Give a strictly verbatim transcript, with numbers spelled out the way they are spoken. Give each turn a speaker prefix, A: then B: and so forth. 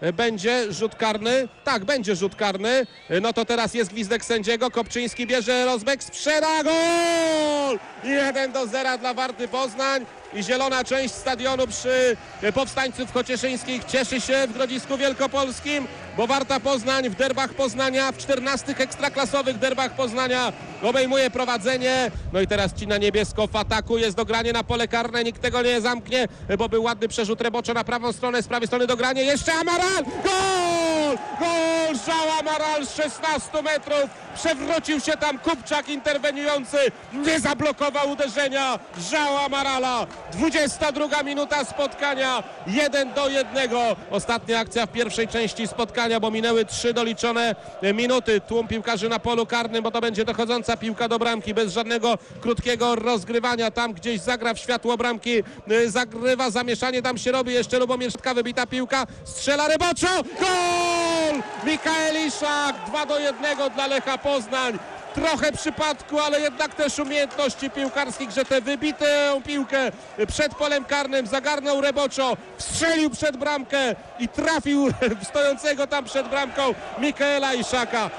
A: będzie rzut karny. Tak, będzie rzut karny. No to teraz jest gwizdek sędziego. Kopczyński bierze rozbieg, strzela, gol! jeden do zera dla Warty Poznań. I zielona część stadionu przy Powstańców Chocieszyńskich cieszy się w Grodzisku Wielkopolskim, bo Warta Poznań w derbach Poznania, w czternastych ekstraklasowych derbach Poznania obejmuje prowadzenie. No i teraz ci na niebiesko w ataku, jest dogranie na pole karne, nikt tego nie zamknie, bo był ładny przerzut Reboczo na prawą stronę, z prawej strony dogranie, jeszcze Amaral! Gol! Gol! Żał Amaral z szesnastu metrów, przewrócił się tam Kupczak interweniujący, nie zablokował uderzenia Żał Amarala. dwudziesta druga minuta spotkania, jeden do jednego. Ostatnia akcja w pierwszej części spotkania, bo minęły trzy doliczone minuty. Tłum piłkarzy na polu karnym, bo to będzie dochodząca piłka do bramki, bez żadnego krótkiego rozgrywania. Tam gdzieś zagra w światło bramki, zagrywa zamieszanie, tam się robi jeszcze Lubomir Szydka, wybita piłka, strzela Reboczo, gol! Mikael Iszak, dwa do jednego dla Lecha Poznań. Trochę przypadku, ale jednak też umiejętności piłkarskich, że tę wybitą piłkę przed polem karnym zagarnął Reboczo, strzelił przed bramkę i trafił w stojącego tam przed bramką Mikaela Iszaka.